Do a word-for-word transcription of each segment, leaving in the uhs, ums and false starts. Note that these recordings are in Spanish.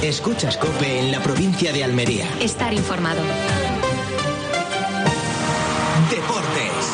Escuchas COPE en la provincia de Almería. Estar informado. Deportes.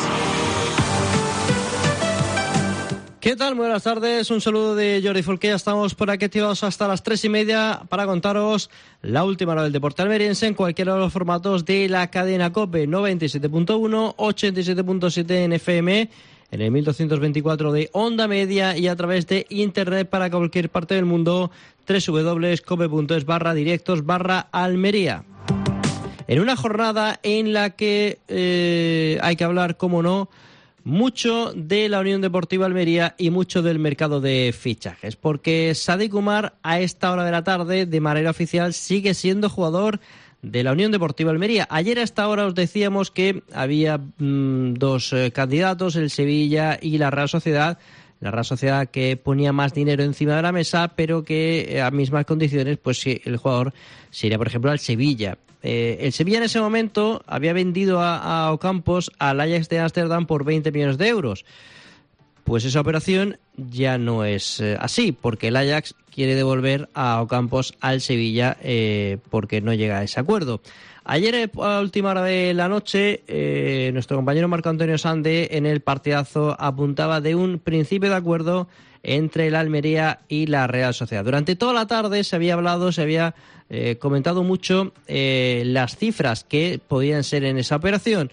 ¿Qué tal? Muy buenas tardes. Un saludo de Jordi Folqué. Ya estamos por aquí activados hasta las tres y media para contaros la última hora del deporte almeriense en cualquiera de los formatos de la cadena COPE. noventa y siete punto uno, ochenta y siete punto siete en F M, en el mil doscientos veinticuatro de onda media y a través de internet para cualquier parte del mundo. doble u doble u doble u punto cope punto es barra directos barra Almería. En una jornada en la que eh, hay que hablar, como no, mucho de la Unión Deportiva Almería y mucho del mercado de fichajes, porque Sadik Umar a esta hora de la tarde, de manera oficial, sigue siendo jugador de la Unión Deportiva Almería. Ayer a esta hora os decíamos que había mmm, dos eh, candidatos, el Sevilla y la Real Sociedad. La Real Sociedad que ponía más dinero encima de la mesa, pero que a mismas condiciones, pues si el jugador se iría, por ejemplo, al Sevilla. Eh, el Sevilla en ese momento había vendido a, a Ocampos al Ajax de Ámsterdam por veinte millones de euros. Pues esa operación ya no es eh, así, porque el Ajax quiere devolver a Ocampos al Sevilla eh, porque no llega a ese acuerdo. Ayer, a última hora de la noche, eh, nuestro compañero Marco Antonio Sande en el partidazo apuntaba de un principio de acuerdo entre la Almería y la Real Sociedad. Durante toda la tarde se había hablado, se había eh, comentado mucho eh, las cifras que podían ser en esa operación.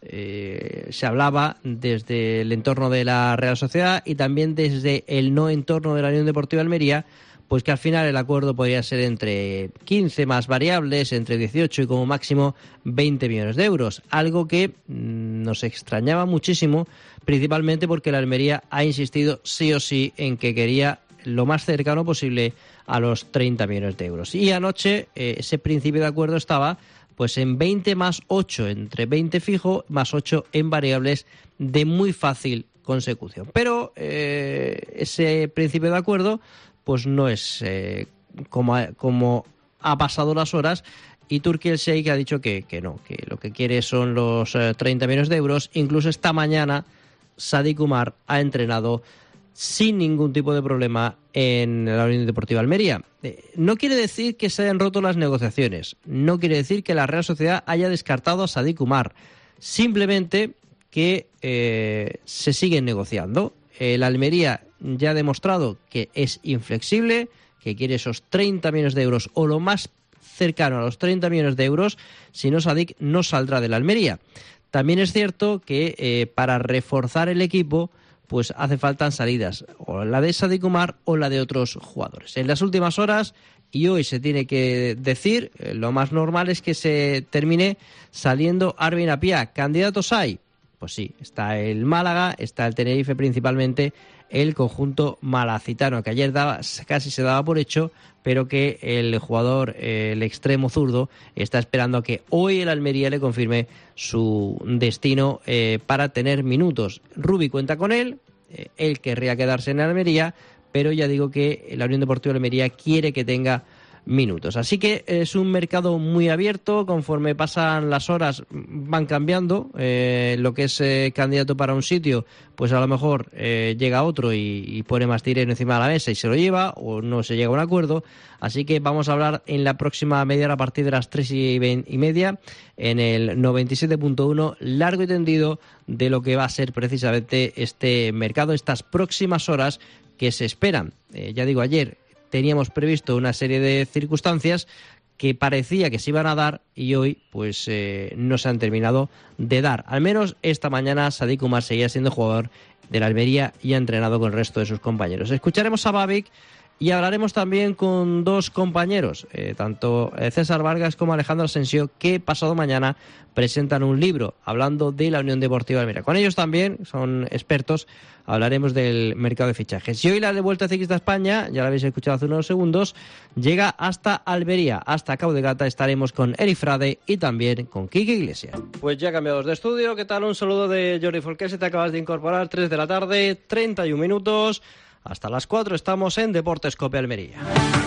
Eh, se hablaba desde el entorno de la Real Sociedad y también desde el no entorno de la Unión Deportiva Almería, pues que al final el acuerdo podría ser entre quince más variables, entre dieciocho y como máximo veinte millones de euros. Algo que mmm, nos extrañaba muchísimo, principalmente porque la Almería ha insistido sí o sí en que quería lo más cercano posible a los treinta millones de euros. Y anoche eh, ese principio de acuerdo estaba pues en veinte más ocho, entre veinte fijo más ocho en variables de muy fácil consecución. Pero eh, ese principio de acuerdo pues no es eh, como, como ha pasado las horas, y Turki el Sheikh ha dicho que, que no, que lo que quiere son los eh, treinta millones de euros. Incluso esta mañana Sadik Umar ha entrenado sin ningún tipo de problema en la Unión Deportiva Almería. Eh, no quiere decir que se hayan roto las negociaciones, no quiere decir que la Real Sociedad haya descartado a Sadik Umar, simplemente que eh, se siguen negociando. El Almería ya ha demostrado que es inflexible, que quiere esos treinta millones de euros o lo más cercano a los treinta millones de euros, si no Sadik no saldrá de la Almería. También es cierto que eh, para reforzar el equipo pues hace falta salidas, o la de Sadik Umar o la de otros jugadores. En las últimas horas, y hoy se tiene que decir, eh, lo más normal es que se termine saliendo Arvin Apia. ¿Candidatos hay? Pues sí, está el Málaga, está el Tenerife, principalmente el conjunto malacitano, que ayer daba, casi se daba por hecho, pero que el jugador, el extremo zurdo, está esperando a que hoy el Almería le confirme su destino eh, para tener minutos. Rubi cuenta con él, eh, él querría quedarse en Almería, pero ya digo que la Unión Deportiva Almería quiere que tenga minutos. Así que es un mercado muy abierto. Conforme pasan las horas van cambiando. Eh, lo que es eh, candidato para un sitio, pues a lo mejor eh, llega otro y, y pone más dinero encima de la mesa y se lo lleva, o no se llega a un acuerdo. Así que vamos a hablar en la próxima media hora a partir de las tres y media en el noventa y siete punto uno, largo y tendido, de lo que va a ser precisamente este mercado, estas próximas horas que se esperan. Eh, ya digo, ayer teníamos previsto una serie de circunstancias que parecía que se iban a dar y hoy pues eh, no se han terminado de dar. Al menos esta mañana Sadik Umar seguía siendo jugador de la Almería y ha entrenado con el resto de sus compañeros. Escucharemos a Babic y hablaremos también con dos compañeros, eh, tanto César Vargas como Alejandro Asensio, que pasado mañana presentan un libro hablando de la Unión Deportiva Almería. Con ellos también, son expertos, hablaremos del mercado de fichajes. Y hoy la de Vuelta a Ciclista España, ya la habéis escuchado hace unos segundos, llega hasta Almería, hasta Cabo de Gata. Estaremos con Eric Frade y también con Quique Iglesias. Pues ya cambiados de estudio, ¿qué tal? Un saludo de Jordi Folqué, se te acabas de incorporar, tres de la tarde, treinta y un minutos. Hasta las cuatro estamos en Deportes COPE Almería.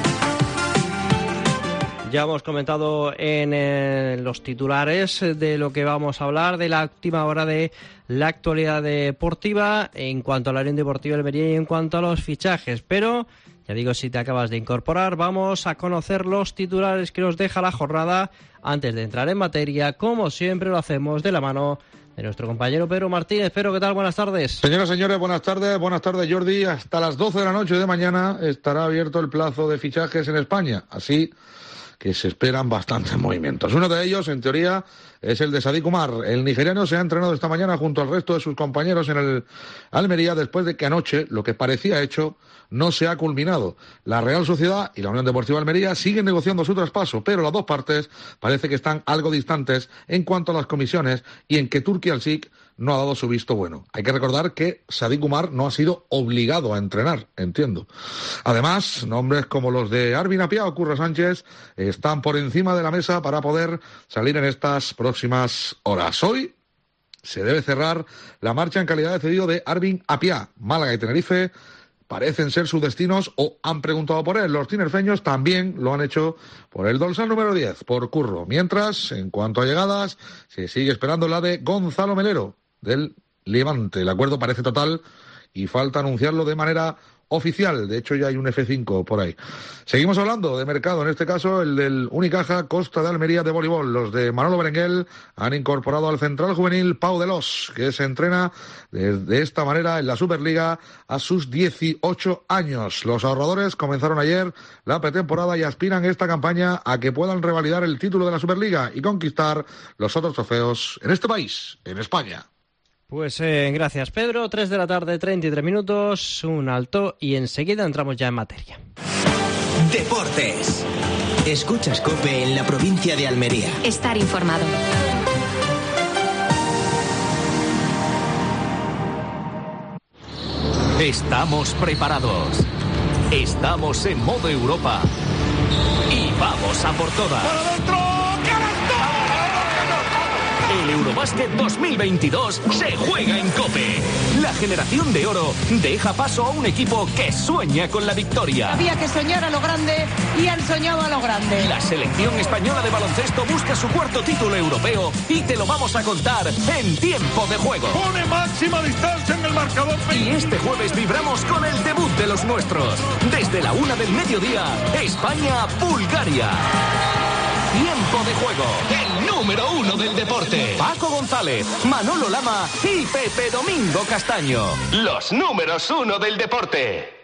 Ya hemos comentado en eh, los titulares de lo que vamos a hablar, de la última hora de la actualidad deportiva en cuanto a la Unión Deportiva Almería y en cuanto a los fichajes. Pero Ya digo, si te acabas de incorporar, vamos a conocer los titulares que nos deja la jornada antes de entrar en materia, como siempre lo hacemos de la mano de nuestro compañero Pedro Martínez. Pedro, ¿qué tal? Buenas tardes. Señoras y señores, buenas tardes. Buenas tardes, Jordi. Hasta las doce de la noche de mañana estará abierto el plazo de fichajes en España. Así que se esperan bastantes movimientos. Uno de ellos, en teoría, es el de Sadik Umar. El nigeriano se ha entrenado esta mañana junto al resto de sus compañeros en el Almería después de que anoche lo que parecía hecho no se ha culminado. La Real Sociedad y la Unión Deportiva Almería siguen negociando su traspaso, pero las dos partes parece que están algo distantes en cuanto a las comisiones y en que Turki Al-Sheikh no ha dado su visto bueno. Hay que recordar que Sadik Umar no ha sido obligado a entrenar, entiendo. Además, nombres como los de Arvin Apia o Curro Sánchez están por encima de la mesa para poder salir en estas próximas horas. Hoy se debe cerrar la marcha en calidad de cedido de Arvin Apia. Málaga y Tenerife parecen ser sus destinos o han preguntado por él. Los tinerfeños también lo han hecho por el dorsal número diez, por Curro. Mientras, en cuanto a llegadas, se sigue esperando la de Gonzalo Melero, del Levante. El acuerdo parece total y falta anunciarlo de manera oficial. De hecho, ya hay un F cinco por ahí. Seguimos hablando de mercado, en este caso el del Unicaja Costa de Almería de voleibol. Los de Manolo Berenguel han incorporado al central juvenil Pau de Los, que se entrena de, de esta manera en la Superliga a sus dieciocho años. Los ahorradores comenzaron ayer la pretemporada y aspiran esta campaña a que puedan revalidar el título de la Superliga y conquistar los otros trofeos en este país, en España. Pues eh, gracias, Pedro. tres de la tarde, treinta y tres minutos, un alto y enseguida entramos ya en materia. Deportes. Escuchas COPE en la provincia de Almería. Estar informado. Estamos preparados. Estamos en modo Europa. Y vamos a por todas. ¡Para adentro! El Eurobásquet dos mil veintidós se juega en COPE. La generación de oro deja paso a un equipo que sueña con la victoria. Había que soñar a lo grande y han soñado a lo grande. La selección española de baloncesto busca su cuarto título europeo y te lo vamos a contar en tiempo de juego. Pone máxima distancia en el marcador. Y este jueves vibramos con el debut de los nuestros. Desde la una del mediodía, España-Bulgaria. Tiempo de juego, el número uno del deporte. Paco González, Manolo Lama y Pepe Domingo Castaño. Los números uno del deporte.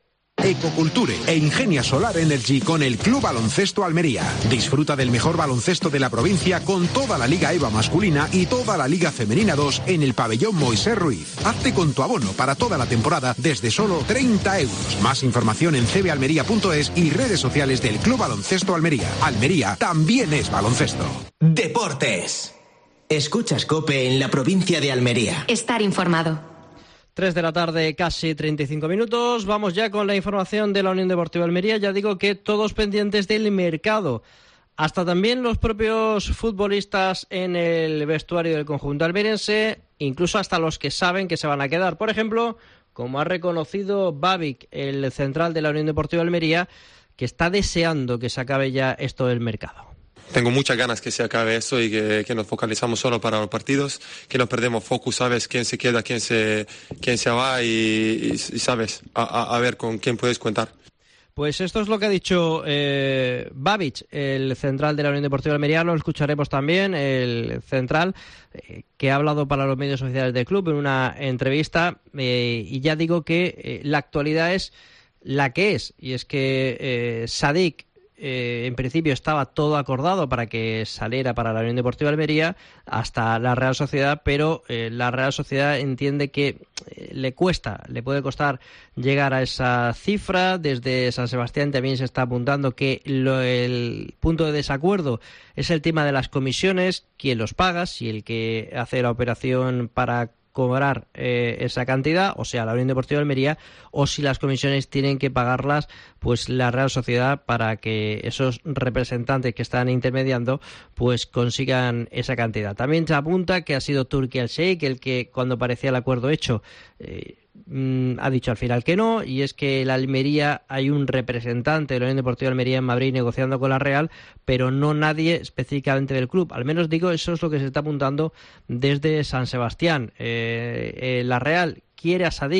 Ecoculture e Ingenia Solar Energy con el Club Baloncesto Almería. Disfruta del mejor baloncesto de la provincia con toda la Liga EVA masculina y toda la Liga Femenina dos en el pabellón Moisés Ruiz. Hazte con tu abono para toda la temporada desde solo treinta euros. Más información en c b almería punto es y redes sociales del Club Baloncesto Almería. Almería también es baloncesto. Deportes. Escuchas COPE en la provincia de Almería. Estar informado. tres de la tarde, casi treinta y cinco minutos. Vamos ya con la información de la Unión Deportiva Almería. Ya digo que todos pendientes del mercado. Hasta también los propios futbolistas en el vestuario del conjunto almeriense, incluso hasta los que saben que se van a quedar. Por ejemplo, como ha reconocido Babic, el central de la Unión Deportiva Almería, que está deseando que se acabe ya esto del mercado. Tengo muchas ganas que se acabe esto y que, que nos focalizamos solo para los partidos, que no perdemos focus, sabes quién se queda, quién se, quién se va y, y, y sabes, a, a, a ver con quién puedes contar. Pues esto es lo que ha dicho eh, Babic, el central de la Unión Deportiva Almería. Lo escucharemos también, el central, eh, que ha hablado para los medios oficiales del club en una entrevista. Eh, y ya digo que eh, la actualidad es la que es, y es que eh, Sadik, Eh, en principio estaba todo acordado para que saliera para la Unión Deportiva Almería hasta la Real Sociedad, pero eh, la Real Sociedad entiende que eh, le cuesta, le puede costar llegar a esa cifra. Desde San Sebastián también se está apuntando que lo, el punto de desacuerdo es el tema de las comisiones, quién los paga, si el que hace la operación para cobrar eh, esa cantidad, o sea, la Unión Deportiva Almería, o si las comisiones tienen que pagarlas pues la Real Sociedad para que esos representantes que están intermediando pues consigan esa cantidad. También se apunta que ha sido Turki Al-Sheikh el que, cuando parecía el acuerdo hecho, eh, mm, ha dicho al final que no, y es que en Almería hay un representante de la Unión Deportiva Almería en Madrid negociando con la Real, pero no nadie específicamente del club. Al menos digo, eso es lo que se está apuntando desde San Sebastián. Eh, eh, la Real quiere a Sadik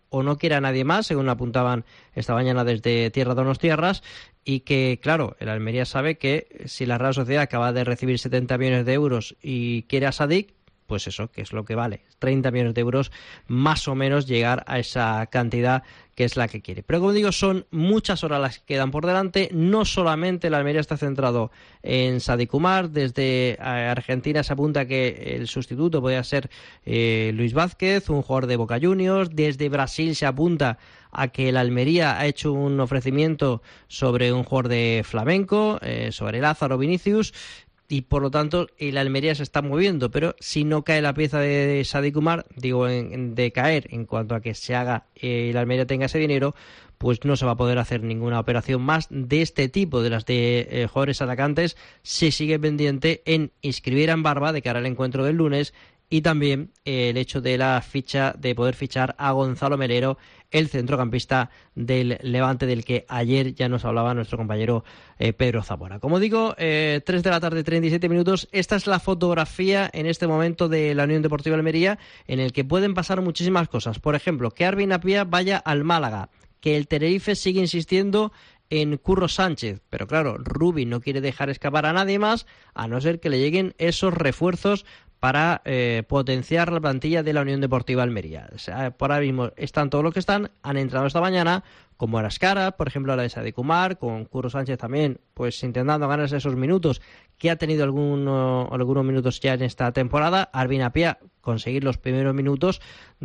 o no quiere a nadie más, según apuntaban esta mañana desde Tierra Donostiarras, y que, claro, el Almería sabe que si la Real Sociedad acaba de recibir setenta millones de euros y quiere a Sadik, pues eso, que es lo que vale, treinta millones de euros, más o menos llegar a esa cantidad que es la que quiere. Pero como digo, son muchas horas las que quedan por delante. No solamente el Almería está centrado en Sadik Umar, desde Argentina se apunta que el sustituto podría ser eh, Luis Vázquez, un jugador de Boca Juniors. Desde Brasil se apunta a que el Almería ha hecho un ofrecimiento sobre un jugador de Flamenco, eh, sobre Lázaro Vinicius, y por lo tanto el Almería se está moviendo, pero si no cae la pieza de Sadik Umar, digo en, en, de caer en cuanto a que se haga, eh, el Almería tenga ese dinero, pues no se va a poder hacer ninguna operación más de este tipo, de las de eh, jugadores atacantes. Se sigue pendiente en inscribir a Barba de cara al encuentro del lunes, y también eh, el hecho de la ficha, de poder fichar a Gonzalo Melero, el centrocampista del Levante, del que ayer ya nos hablaba nuestro compañero eh, Pedro Zamora. Como digo, eh, tres de la tarde, treinta y siete minutos. Esta es la fotografía en este momento de la Unión Deportiva Almería, en el que pueden pasar muchísimas cosas. Por ejemplo, que Arvin Apia vaya al Málaga, que el Tenerife sigue insistiendo en Curro Sánchez, pero claro, Rubi no quiere dejar escapar a nadie más, a no ser que le lleguen esos refuerzos para eh, potenciar la plantilla de la Unión Deportiva Almería. O sea, por ahora mismo están todos los que están, han entrado esta mañana, como Arascara, por ejemplo, la de Sadik Umar, con Curro Sánchez también, pues intentando ganarse esos minutos, que ha tenido alguno, algunos minutos ya en esta temporada. Arvin Apia, conseguir los primeros minutos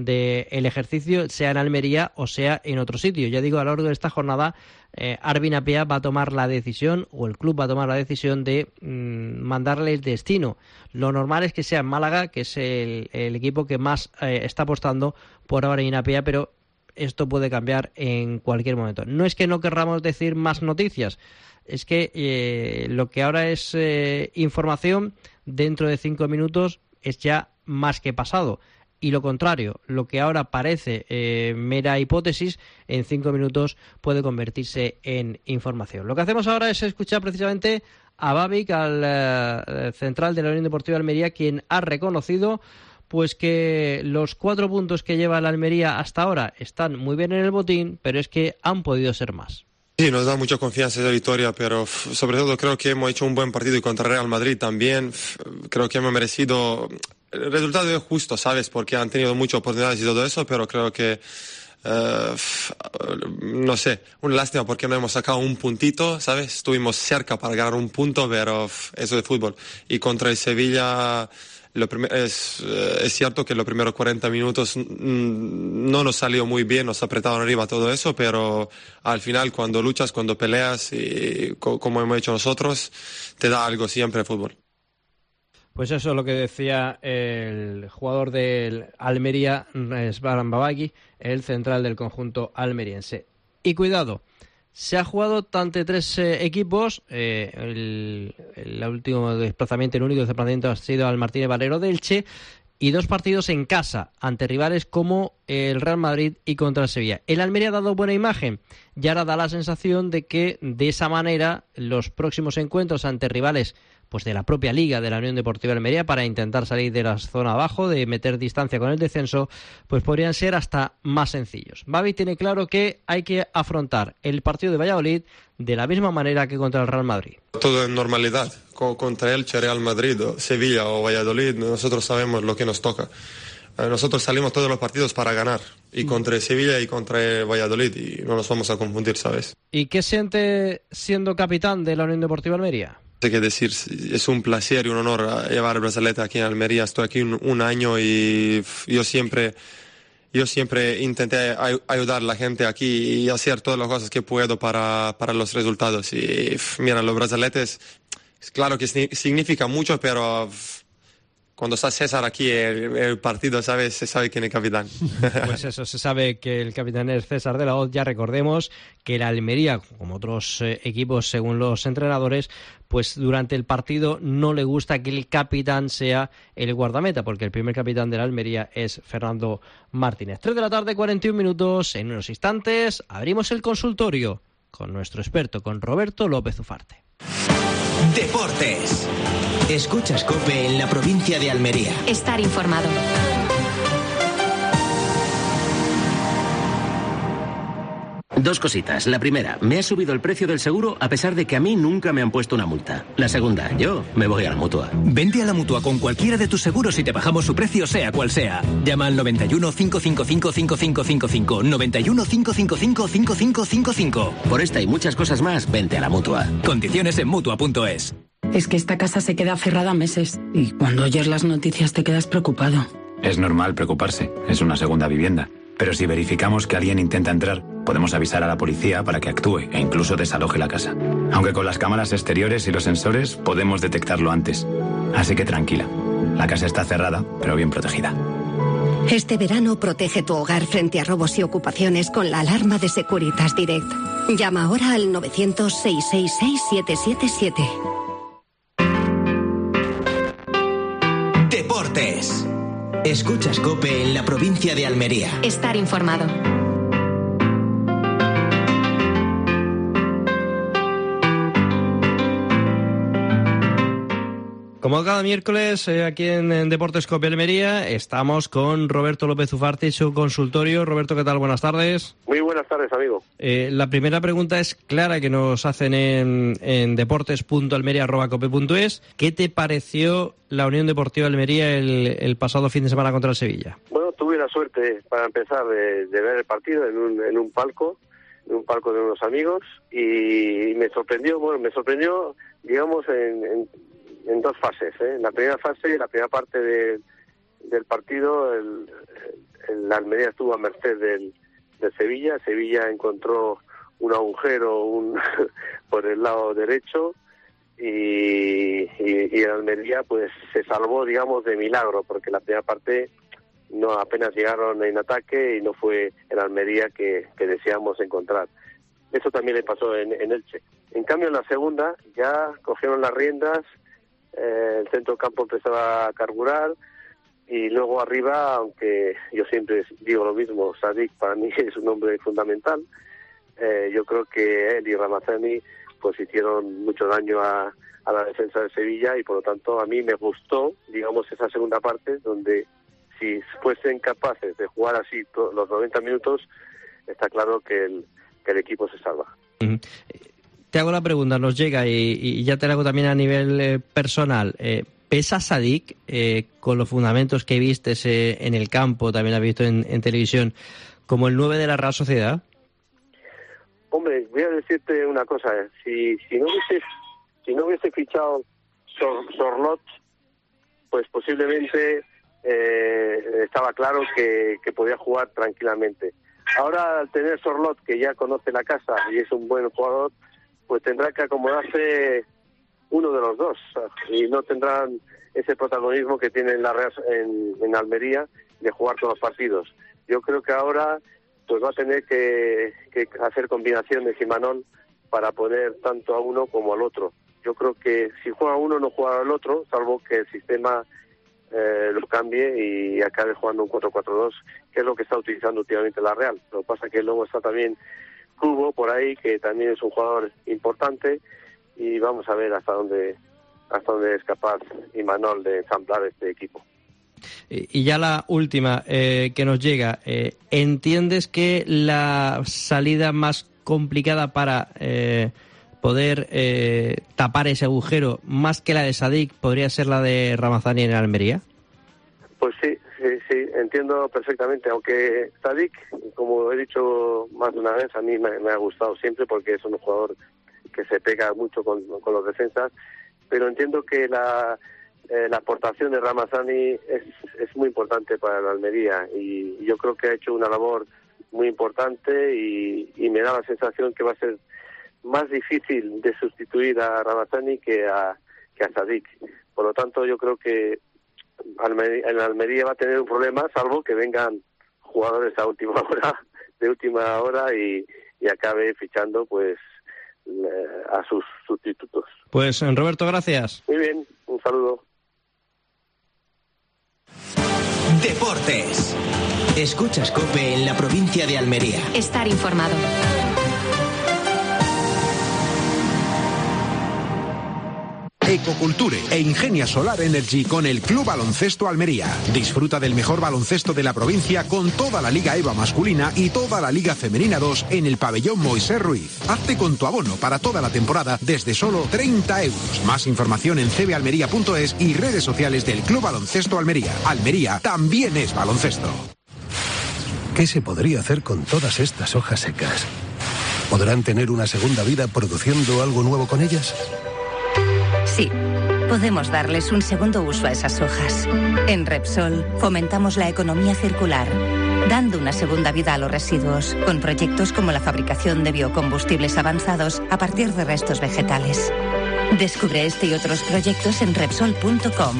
del ejercicio, sea en Almería o sea en otro sitio. Ya digo, a lo largo de esta jornada, eh, Arvin Apia va a tomar la decisión, o el club va a tomar la decisión de mmm, mandarle el destino. Lo normal es que sea en Málaga, que es el, el equipo que más eh, está apostando por Arvin Apia, pero esto puede cambiar en cualquier momento. No es que no querramos decir más noticias, es que eh, lo que ahora es eh, información, dentro de cinco minutos es ya más que pasado. Y lo contrario, lo que ahora parece eh, mera hipótesis, en cinco minutos puede convertirse en información. Lo que hacemos ahora es escuchar precisamente a Babic, al eh, central de la Unión Deportiva Almería, quien ha reconocido pues que los cuatro puntos que lleva la Almería hasta ahora están muy bien en el botín, pero es que han podido ser más. Sí, nos da mucha confianza esa victoria, pero sobre todo creo que hemos hecho un buen partido y contra Real Madrid también. Creo que hemos merecido... El resultado es justo, ¿sabes? Porque han tenido muchas oportunidades y todo eso, pero creo que... Uh, no sé, una lástima porque no hemos sacado un puntito, ¿sabes? Estuvimos cerca para ganar un punto, pero eso de fútbol. Y contra el Sevilla... Lo primer, es, es cierto que los primeros cuarenta minutos no nos salió muy bien, nos apretaron arriba todo eso, pero al final cuando luchas, cuando peleas, y co- como hemos hecho nosotros, te da algo siempre el fútbol. Pues eso es lo que decía el jugador del Almería, Svaran Babaki, el central del conjunto almeriense. Y cuidado, se ha jugado ante tres eh, equipos. Eh, el, el último desplazamiento, el único desplazamiento ha sido al Martínez Valero de Elche, y dos partidos en casa ante rivales como el Real Madrid y contra el Sevilla. El Almería ha dado buena imagen y ahora da la sensación de que de esa manera los próximos encuentros ante rivales pues de la propia Liga de la Unión Deportiva Almería, para intentar salir de la zona abajo, de meter distancia con el descenso, pues podrían ser hasta más sencillos. Babi tiene claro que hay que afrontar el partido de Valladolid de la misma manera que contra el Real Madrid. Todo en normalidad, contra Elche, Real Madrid, Sevilla o Valladolid, nosotros sabemos lo que nos toca. Nosotros salimos todos los partidos para ganar, y contra Sevilla y contra Valladolid, y no nos vamos a confundir, ¿sabes? ¿Y qué siente siendo capitán de la Unión Deportiva Almería? Hay que decir, es un placer y un honor llevar el brazalete aquí en Almería. Estoy aquí un, un año y yo siempre, yo siempre intenté ay, ayudar a la gente aquí y hacer todas las cosas que puedo para, para los resultados. Y mira, los brazaletes, claro que significa mucho, pero cuando está César aquí, el, el partido, ¿sabes? Se sabe quién es capitán. Pues eso, se sabe que el capitán es César de la Hoz. Ya recordemos que la Almería, como otros eh, equipos según los entrenadores, pues durante el partido no le gusta que el capitán sea el guardameta, porque el primer capitán de la Almería es Fernando Martínez. tres de la tarde, cuarenta y un minutos. En unos instantes abrimos el consultorio con nuestro experto, con Roberto López Ufarte. Deportes. Escuchas COPE en la provincia de Almería. Estar informado. Dos cositas. La primera, me ha subido el precio del seguro a pesar de que a mí nunca me han puesto una multa. La segunda, yo me voy a la Mutua. Vente a la Mutua con cualquiera de tus seguros y te bajamos su precio sea cual sea. Llama al noventa y uno, cinco cinco cinco, cinco cinco cinco cinco, noventa y uno, cinco cinco cinco, cinco cinco cinco cinco. Por esta y muchas cosas más, vente a la Mutua. Condiciones en Mutua punto es. Es que esta casa se queda cerrada meses y cuando oyes las noticias te quedas preocupado. Es normal preocuparse, es una segunda vivienda. Pero si verificamos que alguien intenta entrar, podemos avisar a la policía para que actúe e incluso desaloje la casa. Aunque con las cámaras exteriores y los sensores podemos detectarlo antes. Así que tranquila, la casa está cerrada, pero bien protegida. Este verano protege tu hogar frente a robos y ocupaciones con la alarma de Securitas Direct. Llama ahora al novecientos, seiscientos sesenta y seis, siete siete siete. Deportes. Escuchas COPE en la provincia de Almería. Estar informado. Como cada miércoles, eh, aquí en, en Deportes COPE Almería, estamos con Roberto López Ufarte y su consultorio. Roberto, ¿qué tal? Buenas tardes. Muy buenas tardes, amigo. Eh, la primera pregunta es clara, que nos hacen en, en deportes punto almería arroba cope punto es. ¿Qué te pareció la Unión Deportiva Almería el, el pasado fin de semana contra el Sevilla? Bueno, tuve la suerte, para empezar, de, de ver el partido en un, en un palco, en un palco de unos amigos, y me sorprendió, bueno, me sorprendió, digamos, en... en en dos fases, ¿eh? En la primera fase, la primera parte de, del partido, el, el, la Almería estuvo a merced del, del Sevilla. Sevilla encontró un agujero un, por el lado derecho y, y, y el Almería pues se salvó, digamos, de milagro, porque la primera parte no apenas llegaron en ataque y no fue el Almería que, que deseamos encontrar. Eso también le pasó en, en Elche. En cambio, en la segunda ya cogieron las riendas. Eh, el centro campo empezaba a carburar y luego arriba, aunque yo siempre digo lo mismo, Sadik para mí es un hombre fundamental, eh, yo creo que él y Ramazani pues hicieron mucho daño a, a la defensa de Sevilla y por lo tanto a mí me gustó, digamos, esa segunda parte donde si fuesen capaces de jugar así los noventa minutos, está claro que el, que el equipo se salva. Uh-huh. Te hago la pregunta, nos llega y, y ya te la hago también a nivel eh, personal. Eh, ¿Pesa Sadik eh, con los fundamentos que vistes eh, en el campo, también has visto en, en televisión, como el nueve de la Real Sociedad? Hombre, voy a decirte una cosa. Eh. Si, si no hubiese si no hubiese fichado Sor, Sorlot, pues posiblemente eh, estaba claro que, que podía jugar tranquilamente. Ahora, al tener Sorlot, que ya conoce la casa y es un buen jugador, pues tendrá que acomodarse uno de los dos y no tendrán ese protagonismo que tiene en la Real, en, en Almería de jugar todos los partidos. Yo creo que ahora pues va a tener que, que hacer combinaciones Imanol para poner tanto a uno como al otro. Yo creo que si juega uno no juega al otro, salvo que el sistema eh, lo cambie y acabe jugando un cuatro cuatro dos, que es lo que está utilizando últimamente la Real. Lo que pasa es que luego está también Cubo por ahí, que también es un jugador importante, y vamos a ver hasta dónde hasta dónde es capaz Imanol de ensamblar este equipo. Y ya la última eh, que nos llega, eh, ¿entiendes que la salida más complicada para eh, poder eh, tapar ese agujero, más que la de Sadik, podría ser la de Ramazani en Almería? Pues sí, sí, sí, entiendo perfectamente, aunque Sadik, como he dicho más de una vez, a mí me, me ha gustado siempre porque es un jugador que se pega mucho con, con los defensas, pero entiendo que la, eh, la aportación de Ramazani es, es muy importante para la Almería y yo creo que ha hecho una labor muy importante y, y me da la sensación que va a ser más difícil de sustituir a Ramazani que a, que a Sadik. Por lo tanto, yo creo que Almería, en Almería va a tener un problema, salvo que vengan jugadores a última hora, de última hora y, y acabe fichando pues a sus sustitutos. Pues Roberto, gracias. Muy bien, un saludo. Deportes. Escuchas COPE en la provincia de Almería. Estar informado. Ecoculture e Ingenia Solar Energy con el Club Baloncesto Almería. Disfruta del mejor baloncesto de la provincia con toda la Liga EVA masculina y toda la Liga Femenina dos en el pabellón Moisés Ruiz. Hazte con tu abono para toda la temporada desde solo treinta euros. Más información en c b almería punto es y redes sociales del Club Baloncesto Almería. Almería también es baloncesto. ¿Qué se podría hacer con todas estas hojas secas? ¿Podrán tener una segunda vida produciendo algo nuevo con ellas? Sí, podemos darles un segundo uso a esas hojas. En Repsol fomentamos la economía circular, dando una segunda vida a los residuos, con proyectos como la fabricación de biocombustibles avanzados a partir de restos vegetales. Descubre este y otros proyectos en Repsol punto com.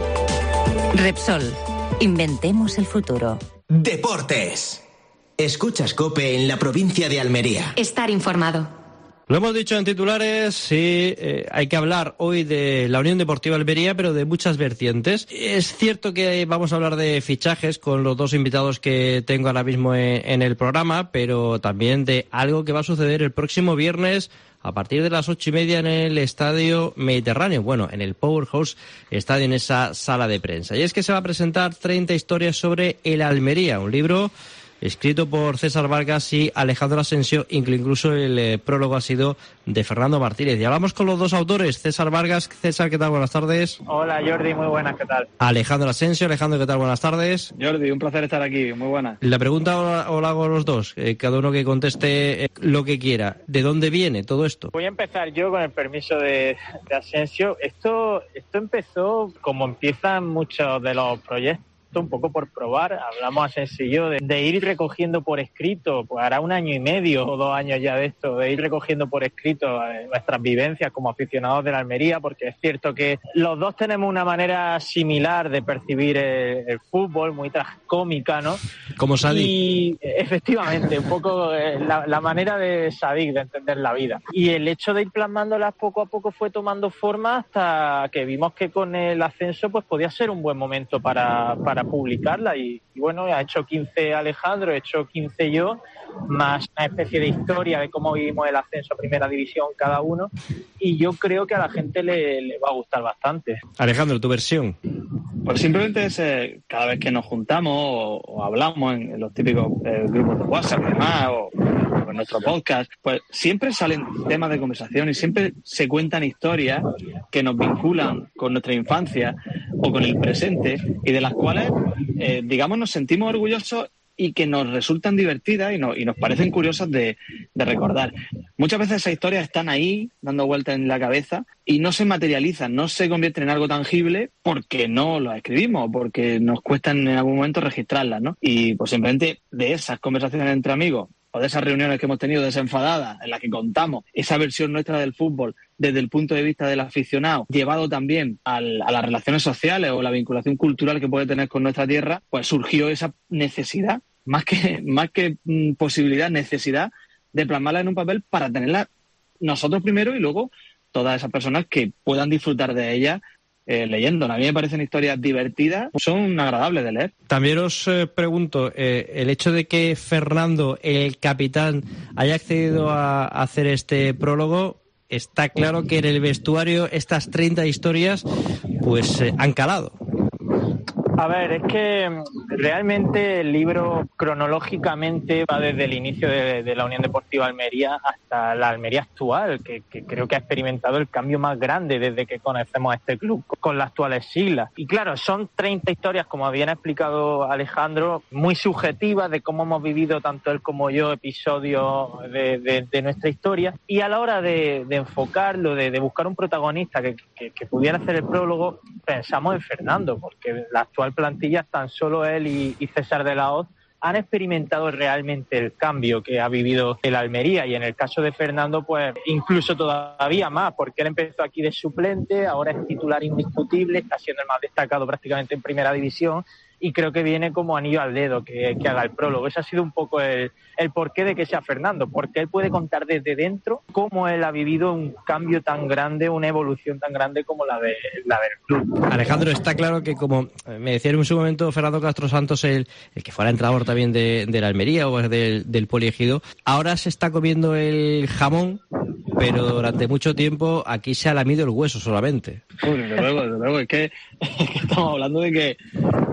Repsol, inventemos el futuro. Deportes. Escuchas COPE en la provincia de Almería. Estar informado. Lo hemos dicho en titulares, sí, eh, hay que hablar hoy de la Unión Deportiva Almería, pero de muchas vertientes. Es cierto que vamos a hablar de fichajes con los dos invitados que tengo ahora mismo en, en el programa, pero también de algo que va a suceder el próximo viernes a partir de las ocho y media en el Estadio Mediterráneo, bueno, en el Powerhouse Estadio, en esa sala de prensa. Y es que se va a presentar treinta historias sobre el Almería, un libro escrito por César Vargas y Alejandro Asensio, incluso el eh, prólogo ha sido de Fernando Martínez. Y hablamos con los dos autores, César Vargas. César, ¿qué tal? Buenas tardes. Hola, Jordi, muy buenas, ¿qué tal? Alejandro Asensio. Alejandro, ¿qué tal? Buenas tardes. Jordi, un placer estar aquí, muy buenas. La pregunta os la hago a los dos, eh, cada uno que conteste eh, lo que quiera. ¿De dónde viene todo esto? Voy a empezar yo con el permiso de, de Asensio. Esto, esto empezó como empiezan muchos de los proyectos, un poco por probar. Hablamos a sencillo de, de ir recogiendo por escrito, pues hará un año y medio o dos años ya de esto, de ir recogiendo por escrito eh, nuestras vivencias como aficionados de la Almería, porque es cierto que los dos tenemos una manera similar de percibir el, el fútbol, muy tragicómica, ¿no? Como Sadik. Y efectivamente, un poco eh, la, la manera de Sadik de entender la vida. Y el hecho de ir plasmándolas poco a poco fue tomando forma hasta que vimos que con el ascenso pues podía ser un buen momento para, para publicarla y, y bueno, ha hecho quince Alejandro, he hecho quince yo, más una especie de historia de cómo vivimos el ascenso a primera división cada uno, y yo creo que a la gente le, le va a gustar bastante. Alejandro, tu versión. Pues simplemente es eh, cada vez que nos juntamos o, o hablamos en, en los típicos eh, grupos de WhatsApp y demás, o, o en nuestro podcast, pues siempre salen temas de conversación y siempre se cuentan historias que nos vinculan con nuestra infancia o con el presente y de las cuales, eh, digamos, nos sentimos orgullosos y que nos resultan divertidas y, no, y nos parecen curiosas de, de recordar. Muchas veces esas historias están ahí, dando vueltas en la cabeza, y no se materializan, no se convierten en algo tangible porque no las escribimos, porque nos cuesta en algún momento registrarlas, ¿no? Y pues simplemente de esas conversaciones entre amigos, o de esas reuniones que hemos tenido desenfadadas, en las que contamos esa versión nuestra del fútbol desde el punto de vista del aficionado, llevado también al, a las relaciones sociales o la vinculación cultural que puede tener con nuestra tierra, pues surgió esa necesidad, más que, más que mm, posibilidad, necesidad de plasmarla en un papel para tenerla nosotros primero y luego todas esas personas que puedan disfrutar de ella eh, leyéndola. A mí me parecen historias divertidas, son agradables de leer. También os eh, pregunto, eh, el hecho de que Fernando, el capitán, haya accedido a, a hacer este prólogo, está claro que en el vestuario estas treinta historias pues eh, han calado. A ver, es que realmente el libro cronológicamente va desde el inicio de, de la Unión Deportiva Almería hasta la Almería actual, que, que creo que ha experimentado el cambio más grande desde que conocemos a este club con las actuales siglas. Y claro, son treinta historias, como bien ha explicado Alejandro, muy subjetivas de cómo hemos vivido tanto él como yo episodios de, de, de nuestra historia. Y a la hora de, de enfocarlo, de, de buscar un protagonista que, que, que pudiera hacer el prólogo, pensamos en Fernando, porque la actual plantilla, tan solo él y, y César de la Hoz han experimentado realmente el cambio que ha vivido el Almería, y en el caso de Fernando pues incluso todavía más, porque él empezó aquí de suplente, ahora es titular indiscutible, está siendo el más destacado prácticamente en primera división, y creo que viene como anillo al dedo que, que haga el prólogo. Ese ha sido un poco el, el porqué de que sea Fernando, porque él puede contar desde dentro cómo él ha vivido un cambio tan grande, una evolución tan grande como la, de, la del club. Alejandro, está claro que, como me decía en su momento Fernando Castro Santos, el, el que fuera entrenador también de, de la Almería o del, del Poliegido, ahora se está comiendo el jamón pero durante mucho tiempo aquí se ha lamido el hueso solamente. Uy, desde luego, desde luego. Es que, es que estamos hablando de que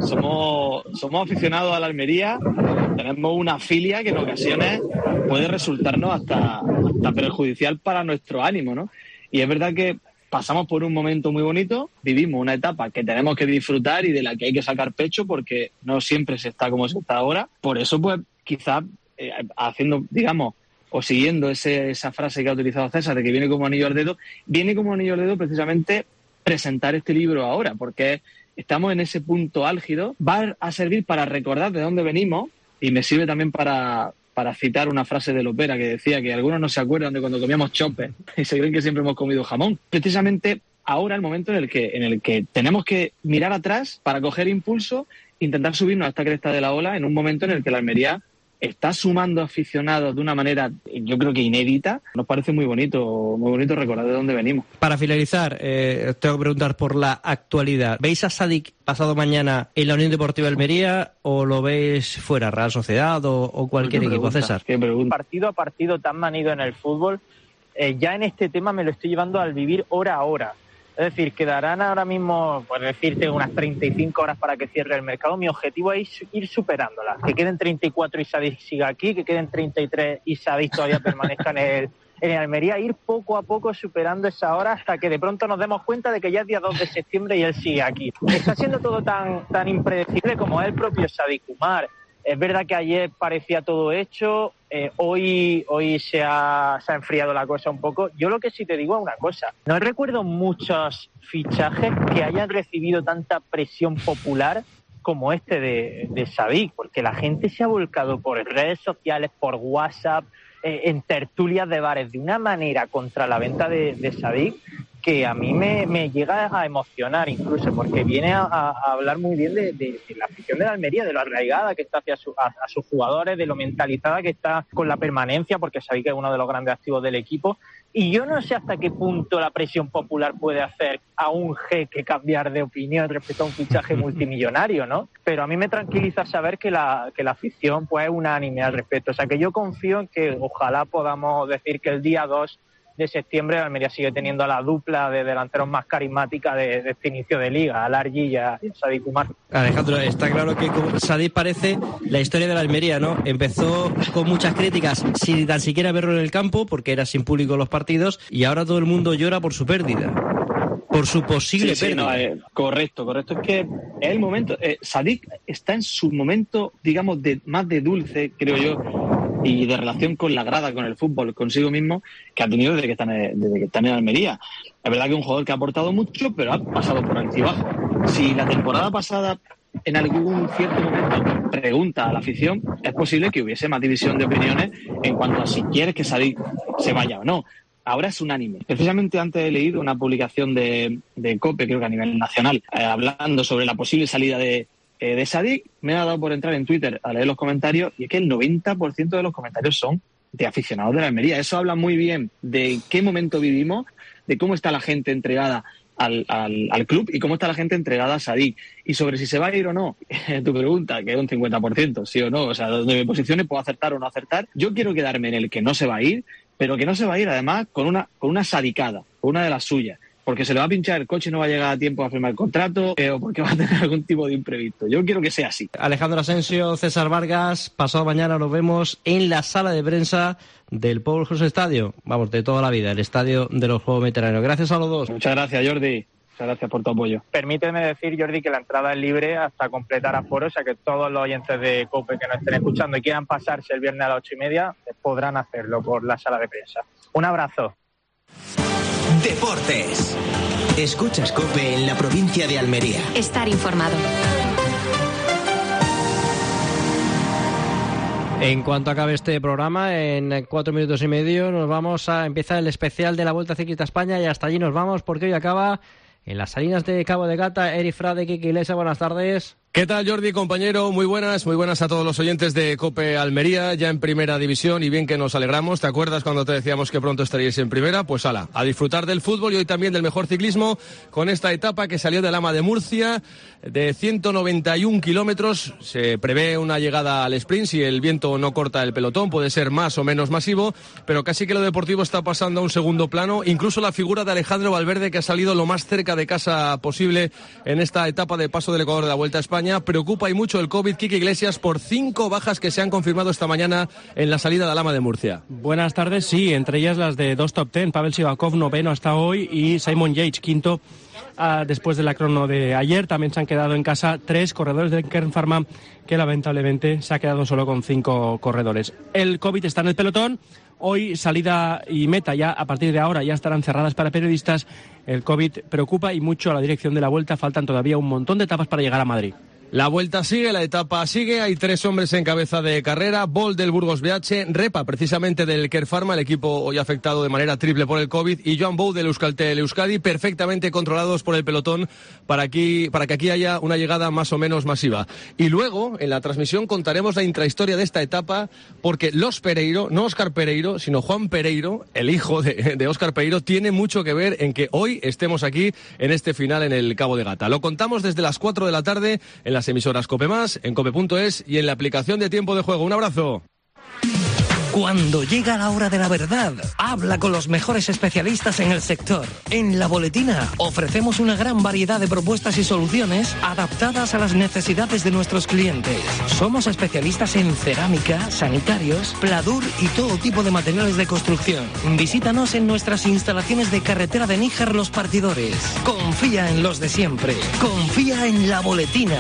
somos, somos aficionados a la Almería, tenemos una filia que en ocasiones puede resultarnos hasta, hasta perjudicial para nuestro ánimo, ¿no? Y es verdad que pasamos por un momento muy bonito, vivimos una etapa que tenemos que disfrutar y de la que hay que sacar pecho porque no siempre se está como se está ahora. Por eso, pues, quizás eh, haciendo, digamos, o siguiendo ese, esa frase que ha utilizado César de que viene como anillo al dedo, viene como anillo al dedo precisamente presentar este libro ahora, porque estamos en ese punto álgido. Va a servir para recordar de dónde venimos y me sirve también para... para citar una frase de Lopera que decía que algunos no se acuerdan de cuando comíamos chopes y se creen que siempre hemos comido jamón. Precisamente ahora el momento en el que en el que tenemos que mirar atrás para coger impulso, intentar subirnos a esta cresta de la ola en un momento en el que la Almería está sumando aficionados de una manera, yo creo que inédita. Nos parece muy bonito, muy bonito recordar de dónde venimos. Para finalizar, eh, tengo que preguntar por la actualidad. ¿Veis a Sadik pasado mañana en la Unión Deportiva Almería o lo veis fuera, Real Sociedad o, o cualquier equipo, pregunta, César? Partido a partido tan manido en el fútbol, eh, ya en este tema me lo estoy llevando al vivir hora a hora. Es decir, quedarán ahora mismo, por decirte, unas treinta y cinco horas para que cierre el mercado. Mi objetivo es ir superándolas. Que queden treinta y cuatro y Sadik siga aquí, que queden treinta y tres y Sadik todavía permanezca en el, en el Almería. Ir poco a poco superando esa hora hasta que de pronto nos demos cuenta de que ya es día dos de septiembre y él sigue aquí. Está siendo todo tan, tan impredecible como es el propio Sadik Umar. Es verdad que ayer parecía todo hecho, eh, hoy hoy se ha, se ha enfriado la cosa un poco. Yo lo que sí te digo es una cosa, no recuerdo muchos fichajes que hayan recibido tanta presión popular como este de, de Sadik, porque la gente se ha volcado por redes sociales, por WhatsApp, eh, en tertulias de bares, de una manera contra la venta de, de Sadik, que a mí me, me llega a emocionar incluso, porque viene a, a hablar muy bien de, de, de la afición de la Almería, de lo arraigada que está hacia su, a, a sus jugadores, de lo mentalizada que está con la permanencia, porque sabéis que es uno de los grandes activos del equipo. Y yo no sé hasta qué punto la presión popular puede hacer a un jeque cambiar de opinión respecto a un fichaje multimillonario, ¿no? Pero a mí me tranquiliza saber que la, que la afición pues, es unánime al respecto. O sea, que yo confío en que ojalá podamos decir que el día dos de septiembre Almería sigue teniendo a la dupla de delanteros más carismática de, de este inicio de liga, a Largi y a, y a Sadik Umar. Alejandro, está claro que Sadik parece la historia de la Almería, ¿no? Empezó con muchas críticas sin tan siquiera verlo en el campo porque era sin público los partidos y ahora todo el mundo llora por su pérdida, por su posible sí, sí, pérdida. No, eh, correcto, correcto. Es que es el momento, eh, Sadik está en su momento, digamos, de más de dulce, creo yo, y de relación con la grada, con el fútbol, consigo mismo, que ha tenido desde que está en, desde que está en Almería. Es verdad que es un jugador que ha aportado mucho, pero ha pasado por altibajo. Si la temporada pasada, en algún cierto momento, pregunta a la afición, es posible que hubiese más división de opiniones en cuanto a si quieres que Sadik se vaya o no. Ahora es unánime. Precisamente antes he leído una publicación de, de COPE, creo que a nivel nacional, eh, hablando sobre la posible salida de Eh, de Sadik. Me ha dado por entrar en Twitter a leer los comentarios y es que el noventa por ciento de los comentarios son de aficionados de la Almería. Eso habla muy bien de qué momento vivimos, de cómo está la gente entregada al, al, al club y cómo está la gente entregada a Sadik. Y sobre si se va a ir o no, tu pregunta, que es un cincuenta por ciento, sí o no, o sea, donde me posicione puedo acertar o no acertar. Yo quiero quedarme en el que no se va a ir, pero que no se va a ir además con una, con una sadicada, con una de las suyas. Porque se le va a pinchar el coche y no va a llegar a tiempo a firmar el contrato, eh, o porque va a tener algún tipo de imprevisto. Yo quiero que sea así. Alejandro Asensio, César Vargas, pasado mañana nos vemos en la sala de prensa del Paul José Estadio, vamos, de toda la vida, el estadio de los Juegos Mediterráneos. Gracias a los dos. Muchas gracias, Jordi. Muchas gracias por tu apoyo. Permíteme decir, Jordi, que la entrada es libre hasta completar aforo, o sea que todos los oyentes de COPE que nos estén escuchando y quieran pasarse el viernes a las ocho y media podrán hacerlo por la sala de prensa. Un abrazo. Deportes. Escuchas COPE en la provincia de Almería. Estar informado. En cuanto acabe este programa, en cuatro minutos y medio nos vamos a empezar el especial de la Vuelta Ciclista a España y hasta allí nos vamos porque hoy acaba en las Salinas de Cabo de Gata. Eri Frade, Kiki Iglesias, buenas tardes. ¿Qué tal, Jordi, compañero? Muy buenas, muy buenas a todos los oyentes de COPE Almería, ya en primera división, y bien que nos alegramos. ¿Te acuerdas cuando te decíamos que pronto estaríais en primera? Pues ala, a disfrutar del fútbol y hoy también del mejor ciclismo con esta etapa que salió de Lama de Murcia de ciento noventa y un kilómetros. Se prevé una llegada al sprint si el viento no corta el pelotón, puede ser más o menos masivo, pero casi que lo deportivo está pasando a un segundo plano. Incluso la figura de Alejandro Valverde, que ha salido lo más cerca de casa posible en esta etapa de paso del Ecuador de la Vuelta a España. Preocupa y mucho el COVID, Quique Iglesias, por cinco bajas que se han confirmado esta mañana en la salida de Lama de Murcia. Buenas tardes, sí, entre ellas las de dos top ten, Pavel Sivakov, noveno hasta hoy, y Simon Yates, quinto, uh, después de la crono de ayer. También se han quedado en casa tres corredores de Kern Pharma, que lamentablemente se ha quedado solo con cinco corredores. El COVID está en el pelotón. Hoy salida y meta ya a partir de ahora ya estarán cerradas para periodistas. El COVID preocupa y mucho a la dirección de la Vuelta. Faltan todavía un montón de etapas para llegar a Madrid. La Vuelta sigue, la etapa sigue, hay tres hombres en cabeza de carrera: Bol del Burgos B H, Repa precisamente del Kern Pharma, el equipo hoy afectado de manera triple por el COVID, y Joan Bou del Euskaltel Euskadi, perfectamente controlados por el pelotón para, aquí, para que aquí haya una llegada más o menos masiva. Y luego, en la transmisión, contaremos la intrahistoria de esta etapa, porque Los Pereiro, no Óscar Pereiro, sino Juan Pereiro, el hijo de, de Óscar Pereiro, tiene mucho que ver en que hoy estemos aquí en este final en el Cabo de Gata. Lo contamos desde las cuatro de la tarde en las emisoras COPE más, en cope punto es y en la aplicación de Tiempo de Juego. Un abrazo. Cuando llega la hora de la verdad, habla con los mejores especialistas en el sector. En La Boletina ofrecemos una gran variedad de propuestas y soluciones adaptadas a las necesidades de nuestros clientes. Somos especialistas en cerámica, sanitarios, pladur y todo tipo de materiales de construcción. Visítanos en nuestras instalaciones de carretera de Níjar Los Partidores. Confía en los de siempre. Confía en La Boletina.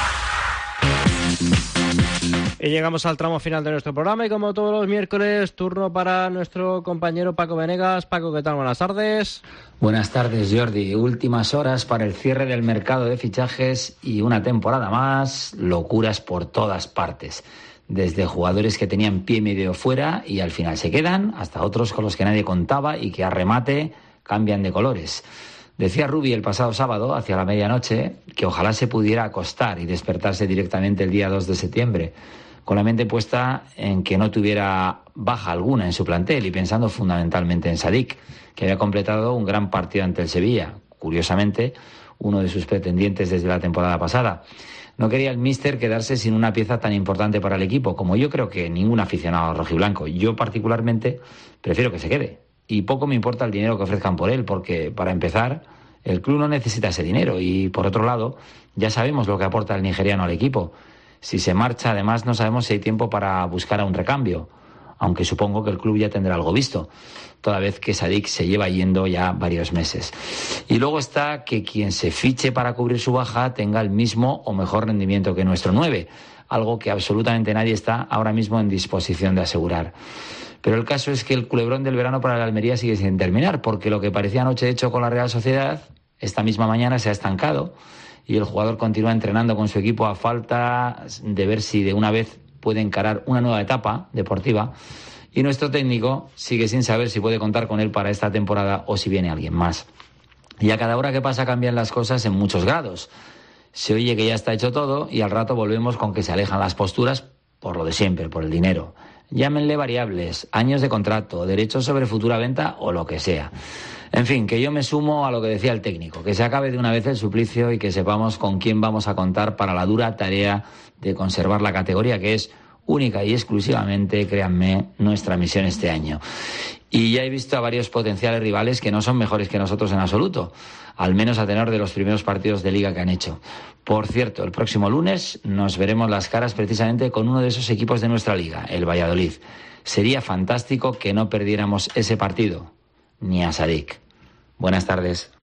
Y llegamos al tramo final de nuestro programa y, como todos los miércoles, turno para nuestro compañero Paco Venegas. Paco, ¿qué tal? Buenas tardes. Buenas tardes, Jordi. Últimas horas para el cierre del mercado de fichajes y una temporada más, locuras por todas partes. Desde jugadores que tenían pie y medio fuera y al final se quedan, hasta otros con los que nadie contaba y que a remate cambian de colores. Decía Rubi el pasado sábado, hacia la medianoche, que ojalá se pudiera acostar y despertarse directamente el día dos de septiembre, con la mente puesta en que no tuviera baja alguna en su plantel y pensando fundamentalmente en Sadik, que había completado un gran partido ante el Sevilla, curiosamente uno de sus pretendientes desde la temporada pasada. No quería el míster quedarse sin una pieza tan importante para el equipo, como yo creo que ningún aficionado rojiblanco. Yo particularmente prefiero que se quede. Y poco me importa el dinero que ofrezcan por él, porque, para empezar, el club no necesita ese dinero. Y, por otro lado, ya sabemos lo que aporta el nigeriano al equipo. Si se marcha, además, no sabemos si hay tiempo para buscar a un recambio, aunque supongo que el club ya tendrá algo visto, toda vez que Sadik se lleva yendo ya varios meses. Y luego está que quien se fiche para cubrir su baja tenga el mismo o mejor rendimiento que nuestro nueve, algo que absolutamente nadie está ahora mismo en disposición de asegurar. Pero el caso es que el culebrón del verano para la Almería sigue sin terminar, porque lo que parecía anoche hecho con la Real Sociedad, esta misma mañana se ha estancado y el jugador continúa entrenando con su equipo a falta de ver si de una vez puede encarar una nueva etapa deportiva, y nuestro técnico sigue sin saber si puede contar con él para esta temporada o si viene alguien más. Y a cada hora que pasa cambian las cosas en muchos grados. Se oye que ya está hecho todo y al rato volvemos con que se alejan las posturas por lo de siempre, por el dinero. Llámenle variables, años de contrato, derechos sobre futura venta o lo que sea. En fin, que yo me sumo a lo que decía el técnico, que se acabe de una vez el suplicio y que sepamos con quién vamos a contar para la dura tarea de conservar la categoría, que es única y exclusivamente, créanme, nuestra misión este año. Y ya he visto a varios potenciales rivales que no son mejores que nosotros en absoluto, al menos a tenor de los primeros partidos de liga que han hecho. Por cierto, el próximo lunes nos veremos las caras precisamente con uno de esos equipos de nuestra liga, el Valladolid. Sería fantástico que no perdiéramos ese partido, ni a Sadik. Buenas tardes.